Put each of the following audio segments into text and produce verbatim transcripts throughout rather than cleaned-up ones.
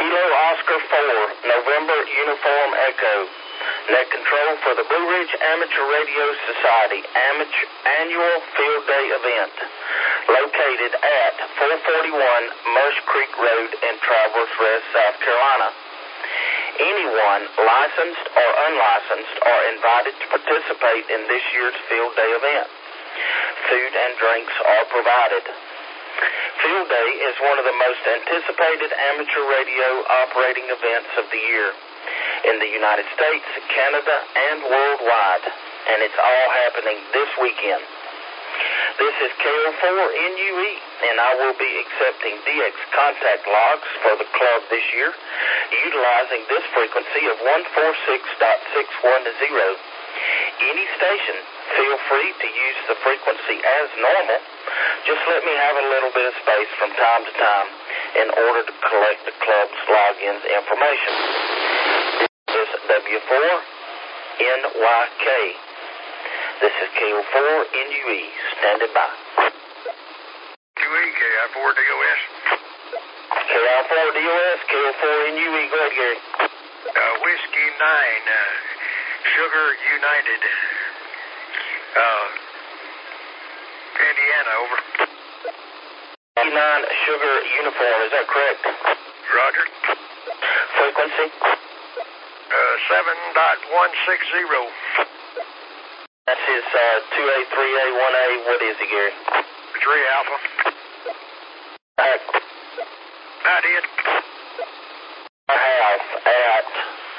Kilo Oscar four, November Uniform Echo. Net control for the Blue Ridge Amateur Radio Society Amateur Annual Field Day event, located at four forty-one Marsh Creek Road in Travelers Rest, South Carolina. Anyone, licensed or unlicensed, are invited to participate in this year's Field Day event. Food and drinks are provided. Field Day is one of the most anticipated amateur radio operating events of the year in the United States, Canada, and worldwide, and it's all happening this weekend. This is K O four N U E, and I will be accepting D X contact logs for the club this year, utilizing this frequency of one forty-six point six one zero. Any station, feel free to use the frequency as normal. Just let me have a little bit of space from time to time in order to collect the club's login information. This is W four N Y K. This is K O four N U E, standing by. Q E, K I four D O S. K I four D O S, K O four N U E, go ahead, Gary. Uh, Whiskey nine, uh, Sugar United. Uh, Indiana, over. nine Sugar Uniform, is that correct? Roger. Frequency? Uh, seven point one six zero. That's his uh, two A, three A, one A. What is it, Gary? three Alpha. At, I did. I have at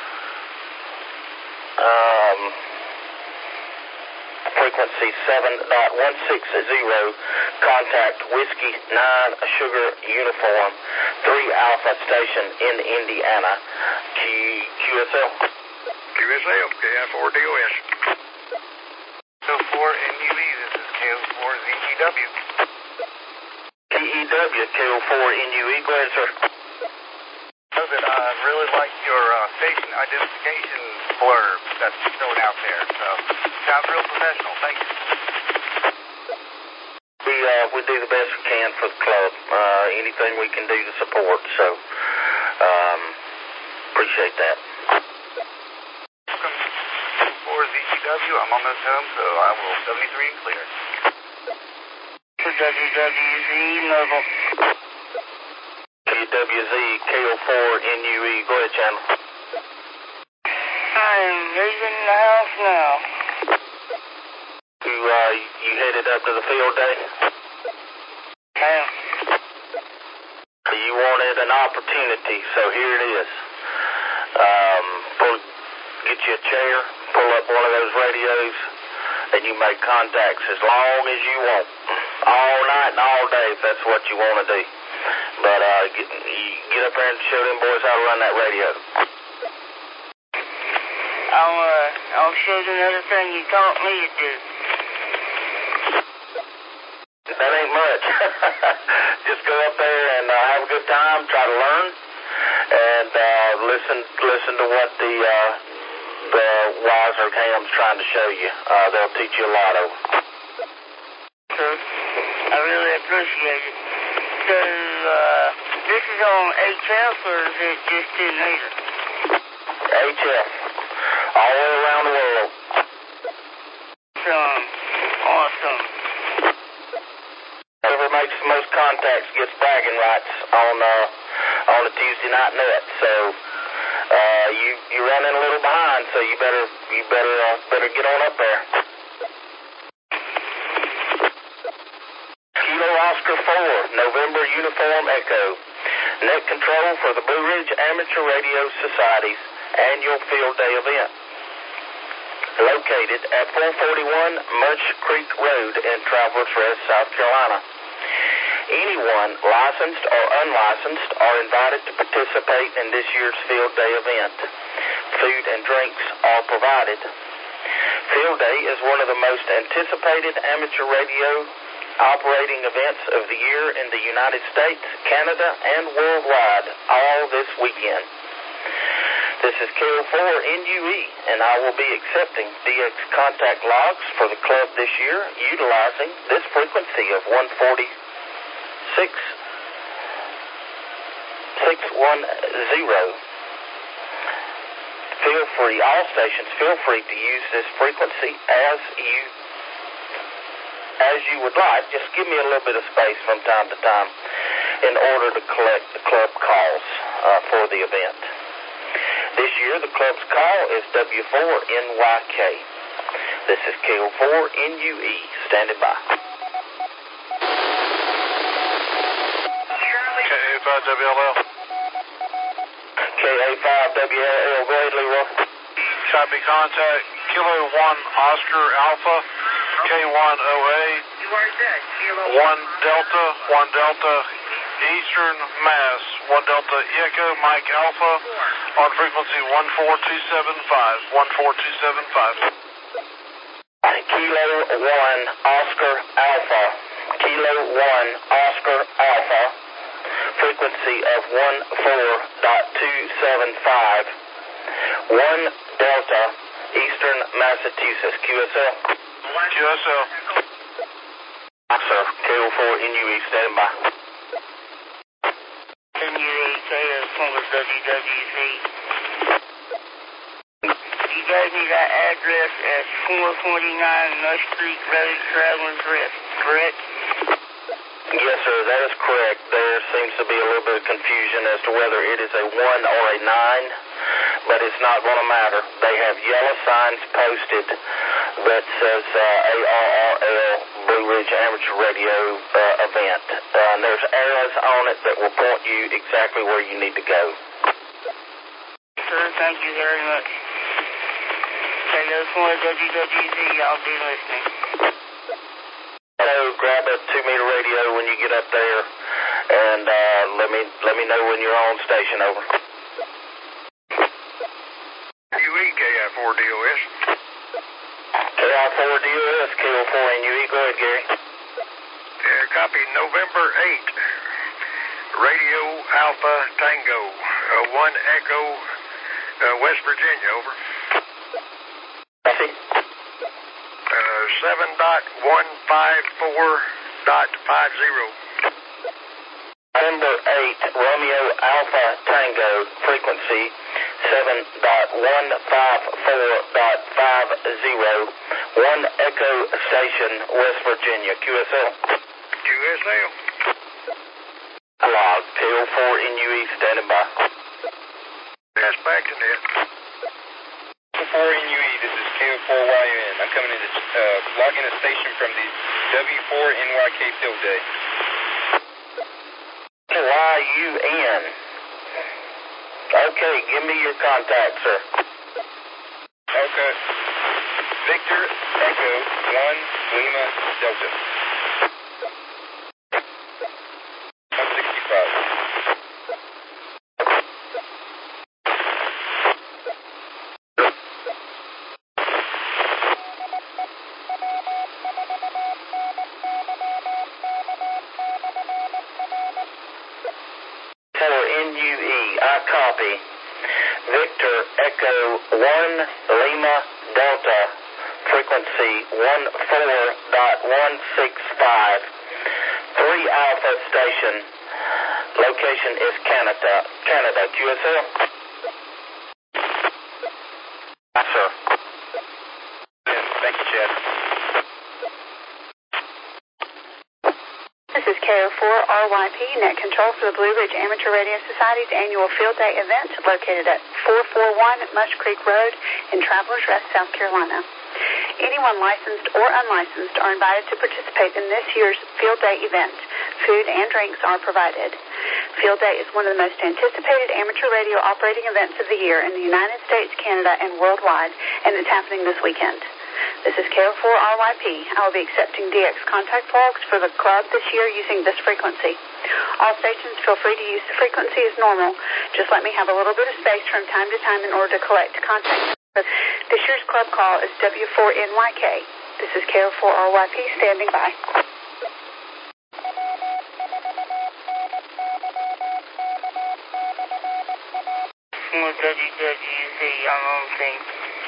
um, frequency seven point one six zero. Contact Whiskey nine Sugar Uniform, three Alpha Station in Indiana. Q, QSL. Q S L, K I four D O S. K O four N U E, this is K O four Z E W. T E W, K O four N U E, go ahead, sir. So that I really like your uh, station identification blurb that's thrown out there. So, sounds real professional. Thank you. We, uh, we do the best we can for the club. Uh, anything we can do to support, so um, appreciate that. Welcome to four Z E W. I'm almost home, so I will seventy-three and clear. W W Z Noble. W W Z K O four N U E, go ahead, channel. I am leaving the house now. You, uh, you headed up to the field day? Yeah. You wanted an opportunity, so here it is. Um, pull, get you a chair, pull up one of those radios, and you make contacts as long as you want. All night and all day if that's what you want to do. But uh, get, you get up there and show them boys how to run that radio. I'll, uh, I'll show you another thing you taught me to do. That ain't much. Just go up there and uh, have a good time, try to learn, and uh, listen listen to what the uh, the wiser ham's trying to show you. Uh, they'll teach you a lot of. Sir, I really appreciate it. So, uh, this is on H F or is it just in here? H F. All the way around the world. Awesome. Awesome. Whoever makes the most contacts gets bragging rights on uh, on a Tuesday night net. So uh, you you're running a little behind, so you better you better uh, better get on up there. Kilo Oscar four, November Uniform Echo. Net control for the Blue Ridge Amateur Radio Society's annual Field Day event, located at four forty-one Murch Creek Road in Travelers Rest, South Carolina. Anyone, licensed or unlicensed, are invited to participate in this year's Field Day event. Food and drinks are provided. Field Day is one of the most anticipated amateur radio operating events of the year in the United States, Canada, and worldwide, all this weekend. This is K O four N U E, and I will be accepting D X contact logs for the club this year, utilizing this frequency of one forty-six point six one zero. Feel free, all stations, feel free to use this frequency as you as you would like. Just give me a little bit of space from time to time in order to collect the club calls uh, for the event. This year, the club's call is W four N Y K. This is K O four N U E, standing by. K A five W L L. K A five W L L, go ahead, Leroy. Copy contact. Kilo one Oscar Alpha, K one O A, one Delta, one Delta, Eastern Mass, one Delta Echo Mike Alpha, on frequency one four two seven five, one four two seven five. Kilo one Oscar Alpha, Kilo one Oscar Alpha, frequency of one four two seven five, one Delta, Eastern Massachusetts, Q S L. Q S L. Sir, K O four N U E, standing by. N U E, K O four W W Z. You gave me that address as four forty-nine Nush Creek Road, Travelers Rest, correct? Yes, sir, that is correct. There seems to be a little bit of confusion as to whether it is a one or a nine, but it's not going to matter. They have yellow signs posted that says uh, A R R L Blue Ridge Amateur Radio uh, event. Uh, and there's arrows on it that will point you exactly where you need to go. Sir, thank you very much. K O four W W Z, I'll be listening. Hello, grab a two-meter radio when you get up there, and uh, let me let me know when you're on station. Over. U E K I four D O S. K I four D O S, K O four N U E. Go ahead, Gary. Yeah, copy November eighth. Radio Alpha Tango, uh, one Echo, uh, West Virginia, over. Copy. Uh, seven dot one five four dot five zero. November eighth, Romeo Alpha Tango, frequency seven dot one five four dot five zero, one Echo Station, West Virginia, Q S L. Q S L. Log, K O four N U E, standing by. That's back to net. K O four N U E, this is K O four Y U N. I'm coming in to uh, log in a station from the W four N Y K field day. Y U N. Okay, give me your contact, sir. Okay. Victor Echo one Lima Delta. one sixty-five. N U E, I copy. Victor Echo one Lima Delta, frequency one four dot one six five, three Alpha Station, location is Canada, Canada, Q S L. Yes, sir. Thank you, Chad. This is K O four R Y P, net control for the Blue Ridge Amateur Radio Society's annual Field Day event located at four forty-one Mush Creek Road in Travelers Rest, South Carolina. Anyone licensed or unlicensed are invited to participate in this year's Field Day event. Food and drinks are provided. Field Day is one of the most anticipated amateur radio operating events of the year in the United States, Canada, and worldwide, and it's happening this weekend. This is K O four R Y P. I will be accepting D X contact logs for the club this year using this frequency. All stations feel free to use the frequency as normal. Just let me have a little bit of space from time to time in order to collect contact. This year's club call is W four N Y K. This is K O four R Y P standing by. W W Z, I'm on thing.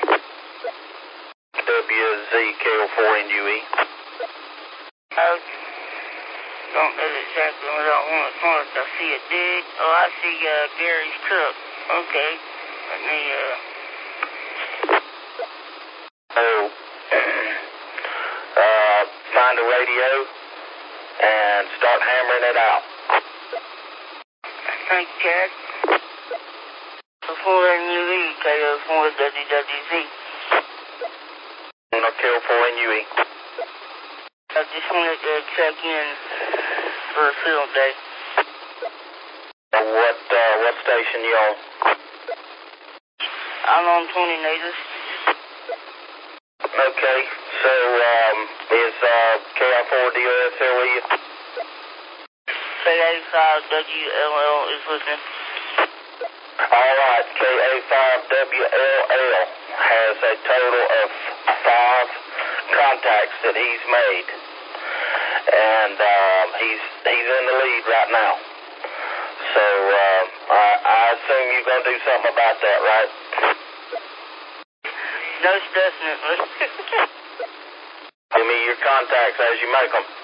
W Z K O four N U E. I don't know that exactly what I want. First, I see a dig. Oh, I see uh, Gary's truck. Okay. Let me, uh... Oh, uh, find a radio and start hammering it out. Thank you, Chad. four N U E, K O four W W Z. No, K O four N U E. I just wanted to check in for a field day. What, uh, what station you on? I'm on twenty natives. Okay, so, um, is, uh, K I four D O S L with you? K A five W L L is listening. Alright, K A five W L L has a total of five contacts that he's made. And, um, he's, he's in the lead right now. So, um, I, I assume you're going to do something about that, right? Most definitely. Give me your contacts as you make them.